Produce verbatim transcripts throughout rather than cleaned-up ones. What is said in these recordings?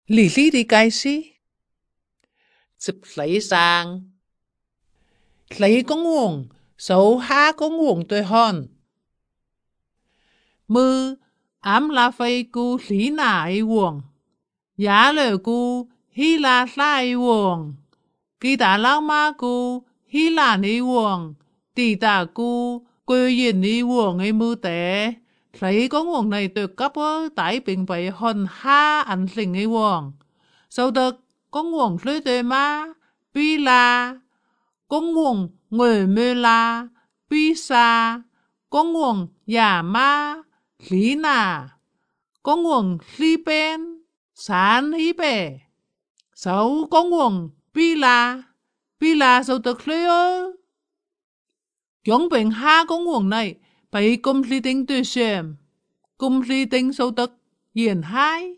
Lý lý đi cái gì? Sịp lấy sang. Lấy con nguồn, xấu ha con nguồn tôi hòn. Mư, ám là phải cu lý nà ấy nguồn. Giá lời cu hi là la ấy nguồn. Kỳ ta lao ma cu hi là ấy nguồn. Tỷ ta cu quê yên ấy nguồn ấy mư tế. Lấy con nguồn này tôi cấp ở tại bình bày hòn ha ảnh sinh ấy nguồn. Sau đó con nguồn lưới tôi ma, bi la. Con nguồn người mê la, bi sa. Con nguồn giả ma, lý nà. Con nguồn lý bên, sản hí bè. Sáu con nguồn bi la, bi la sau thực lưới ơ. Chúng bình ha con nguồn này, phải cùng lý tính tuyệt xem. Cùng lý tính sau thực hiện hai.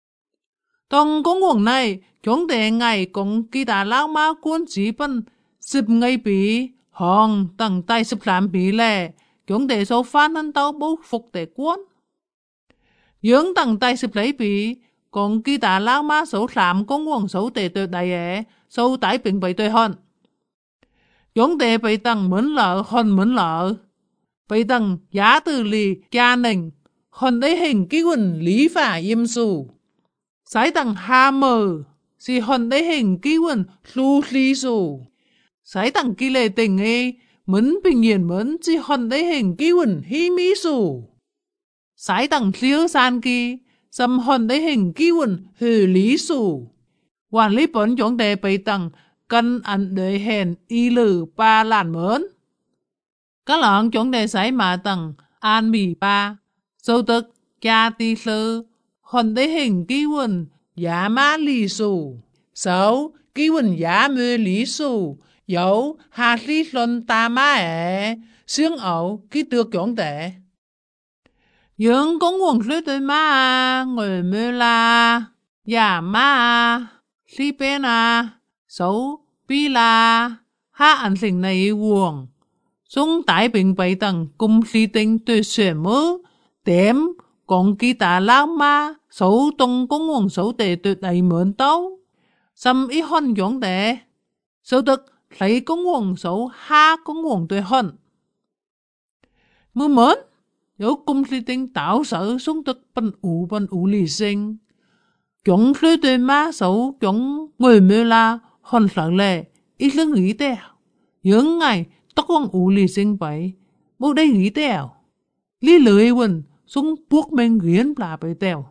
Trong con nguồn này, chúng ta ngày cũng kỳ ta lao ma quân chỉ phân sịp ngày bị hòn tầng tay sịp làm bị lệ. Chúng ta số phán hân tao bố phục để quân. Dưỡng tầng tay sịp lấy bị, còn kỳ ta lao ma số làm con nguồn số tệ tuyệt đại ế, số tải bình bày tuyệt hòn. Chúng ta bị tầng mến lợ hòn mến lợ. Bị tầng giá từ lì cha nình, hòn đấy hình ký quần lý phả yêm xù. Sái tầng hà mờ, si hòn đấy hình ký quần lưu lý xù. Sái tầng ký lệ tình ấy, mến bình nhiên mến si hòn đấy hình ký quần hi mỹ xù. Sái tầng liêu san ký, xâm hòn đấy hình ký quần hư lý xù. Hoàn lý bấn chúng đề bày tầng cân ảnh đời hèn y lử ba làn mến. Các lợn chúng đề sái mà tầng an mì ba, dâu tức cha ti sư. Hòn đấy hình ký quần giá má lý xù. Sáu, ký quần giá mê lý xù. Dẫu hạt lý luân ta má ế. Xương ẩu ký tược chúng tệ. Dưỡng con nguồn lưới tôi má à. Người mê la. Giá má à. Lý bên à. Sáu, bí la. Ha ảnh sinh này nguồn. Chúng tải bình bày tầng cùng lý tinh tôi xuyên mơ. Đếm còn kỳ ta lao ma. Số tung con nguồn số tệ tuyệt đầy mượn tấu. Xâm ý hôn giống tệ. Số tức lấy con nguồn số ha con nguồn tuyệt hôn. Mưa mến. Dẫu cung lý tinh tạo sở xuống tức bần ủ bần ủ lý sinh. Chúng lý tuyệt má số chúng người mê la hôn sở lệ. Ít lưng nghĩ tèo. Dưỡng ngày tóc con ủ lý sinh bấy. Bố đây nghĩ tèo. Lý lưỡi quần xuống buộc mình riêng là bấy tèo.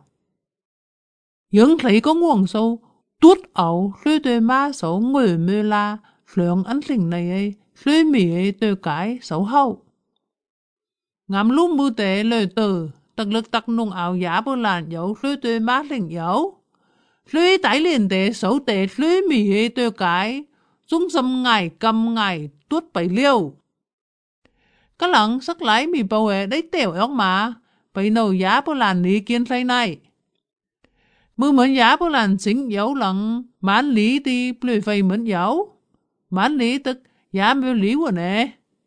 Dưỡng thấy có nguồn sâu, tuốt ẩu, lưới tuyệt má số người mê la, lượng ánh sinh này ấy, lưới mì ấy tuyệt cái xấu hậu. Ngắm lúc mưu tế lời từ, tật lực tắc nung ảo giá bơ làn dấu lưới tuyệt má linh dấu. Lưới tái liền tế xấu tế lưới mì ấy tuyệt cái, dung xâm ngày cầm ngày tuốt bấy liêu. Các lặng sắc lái mì bầu ấy đấy tèo ốc mà, bấy nầu giá bơ làn lý kiến thay này. Mưa mến giá bố làn xính dấu lặng, mãn lý thì lười phây mến dấu. Mãn lý tức giá mê lý của nè.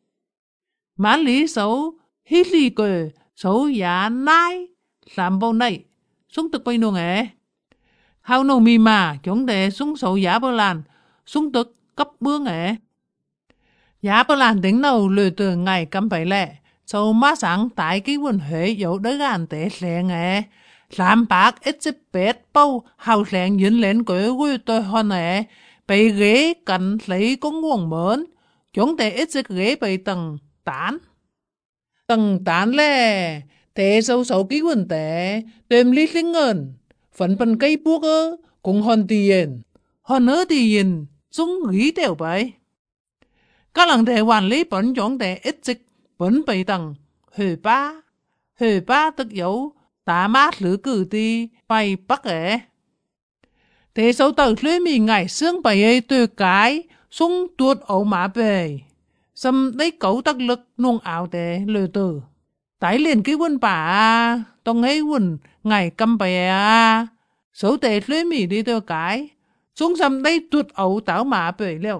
Mãn lý xấu, hít lý cờ, xấu giá nai, làm bầu này, xuống tức bây nô nghe. Hào nô mì mà, chúng đề xuống xấu giá bố làn, xuống tức cấp bữa nghe. Giá bố làn tính nâu lười từ ngày cắm bấy lẹ, xấu má sáng tại cái quần huế dấu đới gàn tế lẹ nghe. Làm bác ít xếp bết bầu hào lẹn dính lên cái gửi tôi hôn nè. Bày ghế cần lấy con nguồn mến. Chúng ta ít xếp ghế bày tầng tán. Tầng tán lè. Thế sâu sâu ký quần tế. Tùm lý linh ngân. Phấn phần cây buộc ơ. Cùng hòn tiền. Hòn ơ tiền. Dung ghi đều bày. Các lần thể hoàn lý bấn chúng ta ít xếp bấn bày tầng. Hồi ba. Hồi ba tức dấu. Ta mát lửa cử ti bay bắc ế. Thế sâu tờ lưới mì ngày xương bày ấy từ cái sung tuột ổ mã bề. Xâm đấy cấu tắc lực nung ảo tế lừa tử. Tái liền cái quân bà à. Tông ấy quân ngày cầm bày à. Sâu tệ lưới mì đi từ cái. Sung xâm đấy tuột ổ táo mã bề liệu.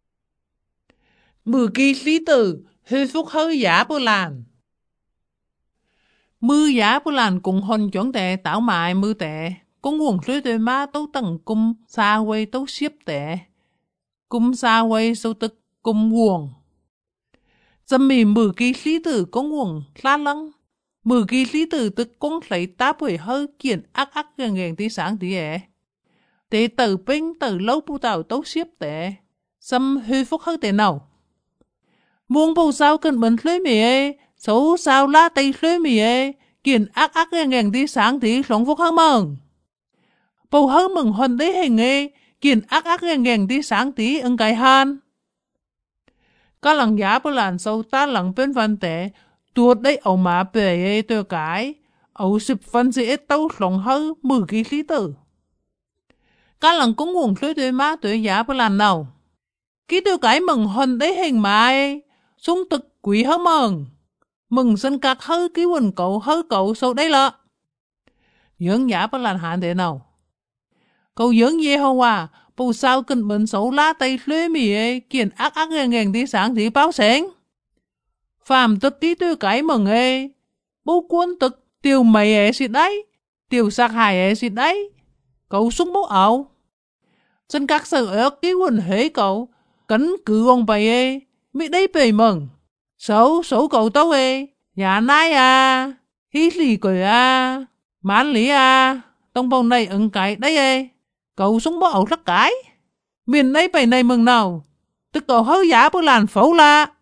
Mười kỳ lý tử hơi phúc hơi giá bố làn. Mư giá bố làn cùng hôn chốn tệ tạo mại mư tệ. 公王水對馬都等咁沙位都攝地，咁沙位數得咁王。真咪mười kỳ lý tử公王la lăng, mười kỳ lý tử tức công lấy ta bởi hơi kiện ác ác gàng gàng tí sáng tí ế. Tế tử binh tử lâu bù tàu tấu xếp tế, xâm hư phúc hơi tế nào. Muông bù sao cần bấn lưới mì ê, xấu sao la tây lưới mì ê, kiện ác ác gàng gàng tí sáng tí sống phúc hơi mừng. Bù hơi mừng hồn đấy hình ê, kiện ác ác gàng gàng tí sáng tí ưng cái hàn. Các lần giá bù làn sâu ta lần bên văn tế, tuột đấy ẩu má bề ê tơ cái, ẩu xịp văn dễ tâu sống hơi mười kỳ lý tử. Các lần cũng nguồn lưới đôi má tuổi giá bù làn nào. Ký tơ cái mừng hồn đấy hình má ê, sung thực quý hơi mừng. Mừng sân các hơi ký quần cậu hơi cậu sâu đấy lọ. Dưỡng giá bù làn hạn thế nào. Cậu dưỡng dê hô à, bù sao cần bệnh xấu lá tay lưới mì ê, kiện ác ác ngàn ngàn tí sáng tí báo sáng. Phạm tức tí tư cái mừng ê, bố quân tức tiêu mày ê xịt đấy, tiêu sạc hài ê xịt đấy. Cậu xuống bố ảo. Dân các sự ớt ký quần hế cậu, cấn cử ông bày ê, mị đấy bề mừng. Xấu xấu cậu tấu ê, nhà nai à, hí lì cười à, mán lý à, tông bầu này ứng cái đấy ê. Cậu xuống bố ẩu rắc cái. Miền này bày này mừng nào. Tức cậu hơi giá bố làn phấu la.